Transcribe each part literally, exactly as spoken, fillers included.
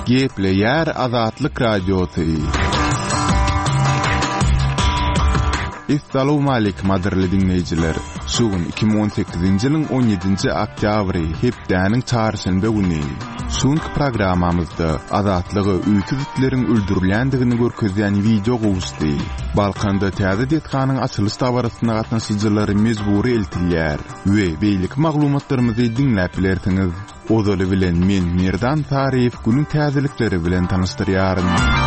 Gepleyer Azatlyk Radiosu. Assalamu alaykum maderli dinleyijiler. Şugun iki bin on sekizinji ýylyň on ýedinji oktýabry hepdäniň çarşamba güni. Şuňky programamyzda azatlygy üýtüditleriň öldürilendigini görkezýän video gowuşdy. Balkanda täze detganyň açylış tabarasyna gatnaşyjylary mezburi eltilýär we beýlik maglumatlarymyzy dinläp bilersiňiz. Odaly bilen men Mirdan Tarif günüň täzelikleri bilen tanışdyrýaryn.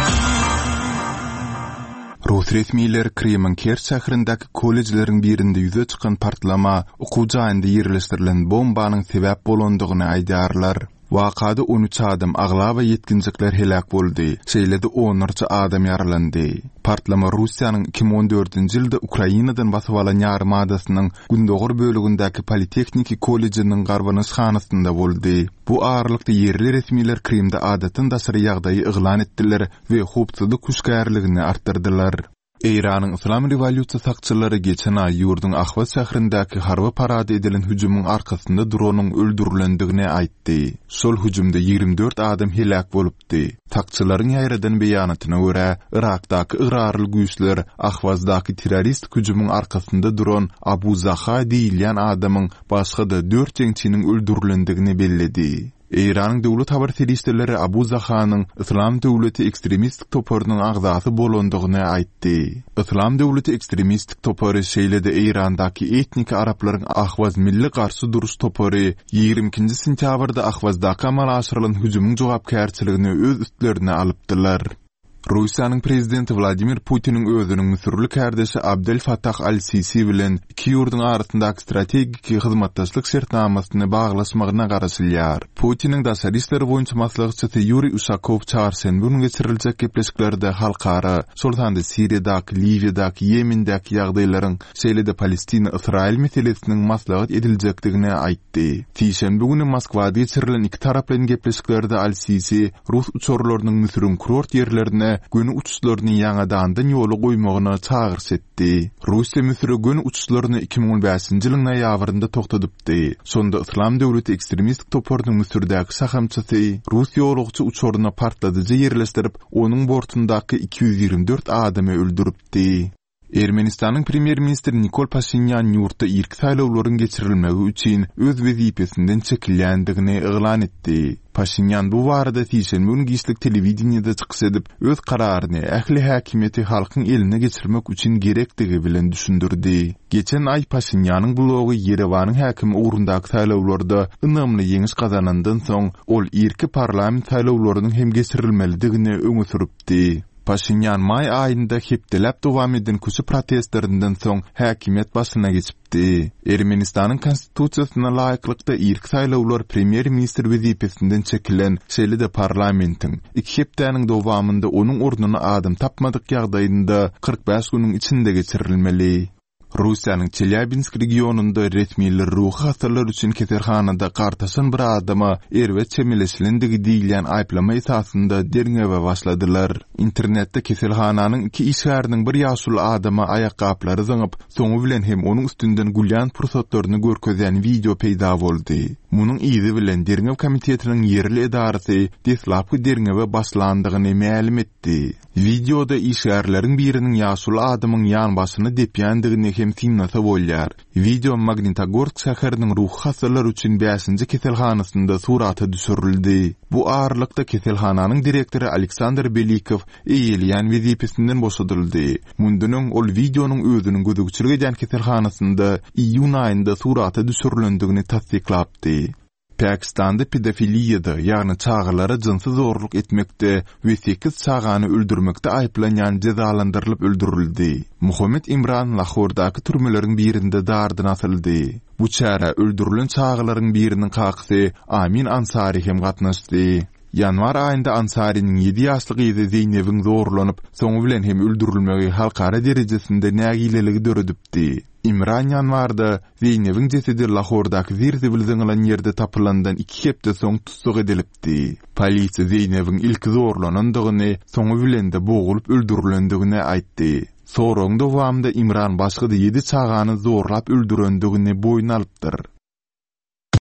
Rus resmiýetleri Kremenker şäherindäki kollejleriň birinde ýüze çykan partlama okuwjy aýynda ýerleşdirilen bombanyň sebäp bolandygyny aýdarlar. Wakada on üç adam agla we yetkinjikler helak boldy. Şeýlede onlarça adam ýaralandy. Partlama Russiýanyň iki bin on dördünji ýylda Ukrainadan basyp alan ýarym adasynyň gündogor bölügindäki Politechniki kollejinyň garwanyşhanasynda boldy. Bu ağırlykda yerli resmiýetler Krimde adatyn daşary ýagdaýy yglan etdiler we howpsuzlyk kuşgärligini artdyrdylar. Eýranyň Islam rewolýusiýa sakçylary geçen aý ýurdun Ahvaz şäherindäki harby parady edilen hüjümüň arkasynda dronyň öldürilendigini aýtdy. Şol hüjümde ýigrimde dört adam helak bolupdy. Sakçylaryň ýaýradan beýanatyna görä, Irakdaky ýararly güýçler Ahwazdaky terrorist hüjümüň arkasynda duran Abu Zaha diýilýän adamyň başga-da dört jeňçiniň öldürilendigini belledi. Eýranyň döwlet habar serişleri Abu Zahanyň Islam döwleti ekstremistik toparynyň agzasy bolandygyny aýtdy. Islam döwleti ekstremistik topary şeýlede Eýrandaky etnik araplaryň Ahwaz milli garşy duruş topary ýygrimi ikinji sentýabrda Ahwazdaky amal aşyrylan hüjümüň jogapkärçiligini öz üstlerine alypdylar. Russiýanyň prezidenti Vladimir Putiniň özüniň Misirli kardeşi Abdel Fattah al-Sisi bilen iki ýurdun arasyndaky strategik hyzmatdaşlyk şertnamasyny baglaşmagyna garaşylýar. Putiniň daşary işleri boýunça maslahatçysy Yuri Ushakov çarşamba günü geçirilýek gepleşiklerde halkara, şoltanda Siriýadaky, Liwiýadaky, Ýemendäki ýagdaýlaryň şeýlede Palestina-Israil meselesiniň maslahat ediljekdigini aýtdy. Tiýşembe günü Moskwada geçirilen iki taraplyň gepleşiklerde al-Sisi Rus uçurlarynyň Misiriň kurort ýerlerine gün uçuşlaryny ýaňadan ýoly goýmagyna çağırş etdi. Russiýa Misiri gün uçuşlaryny iki bin on beşinji ýylyň noýabrynda toktadypdy. Sonda Islam döwleti ekstremistik toparynyň Misirdäki sahamçysy Rus ýolugçy uçuryna partladyjy ýerleşdirip, onuň bortundaky iki yüz ýigrimde dört adamy öldüripdi. Ermenistanyň premier ministri Nikol Pashinyan ýurtda ilk saýlawlaryň geçirilmegi üçin öz wezipesinden çekilýändigini eglan etdi. Pashinyan bu barada tiýşenbe günü giýişlik telewizionyada çykyş edip, öz kararyny ähli häkimiýeti halkyň eline geçirmek üçin gerekdigi bilen düşündirdi. Geçen aý Pashinyanyň blogy Yerewanyň häkimi ugrundaky saýlawlarda ynamly ýeňiş kazanandan soň ol irki parlament saýlawlarynyň hem geçirilmelidigini öňe süripdi. Pashinyan may aýynda hepdelep dowam eden köşe protestlerinden soň häkimiýet başyna geçipdi. Ermenistanyň konstitusiýasyna laýyklykda ilk saýlawlar premier ministr wezipesinden çekilen şeýlede parlamentiň iki hepdäniň dowamynda onuň ornuny adam tapmadyk ýagdaýynda kırk beş günüň içinde geçirilmeli. Russiýanyň Çelябinsk regionunda resmiýetler ruhy hastalar üçin keserhanada gartaşan bir adama erwet çemeleşilendigi diýilen aýplama esasynda derňewe başladylar. İnternetde keselhananyň iki işgäriniň bir ýaşuly adama aýakgaplary zyňyp, soňu bilen hem onuň üstünden gulýan pursatlaryny görkezýän video peýda boldy. Munyň izi bilen derňew komitetiniň yerli edarasy deslapky derňewe başlandygyny ma'lum etdi. Videoda işgärleriň biriniň ýaşuly adamyň ýan başyny depýändigini hem tinlasa bolýar. Video Magnitogorsk şäheriniň ruh hastalar üçin beşinji keselhanasynda suraty düşürildi. Bu ağırlykda keselhananyň direktori Aleksandr Belikov eýilýän wezipesinden boşadyldy. Mundunyň ol videonyň özüniň gözükçülük eden keselhanasynda iýun aýynda suraty düşürilendigini tasdiklapdy. Pakistanda pedofiliýada, ýagny çağırlara jynsy zorluk etmekde we sekiz çağany öldürmekde aýplanýan cezalandyrylyp öldürildi. Muhammed Imran Lahordaky türmeleriň birinde dardan asyldy. Bu çara öldürilen çağlaryň biriniň kakysy Amin Ansari hem gatnaşdy. Yanvar aýynda Ansariň ýedi ýaşlyk ýygy Zeynepň zorlanyp, soňu bilen hem öldürilmegi halkara derejesinde nägileligi döredipdi. İmran yanvarda Zeynepň jesedi Lahordaky zirzibil zyňylan ýerde tapylandan iki hepde soň tutsak edilipdi. Polisiýa Zeynepň ilk zorlanandygyny, soňu bilen de boğulup öldürilendigini aýtdy. Soraň dowamında İmran başga da ýedi çağany zorlap öldürendigini boyun alypdyr.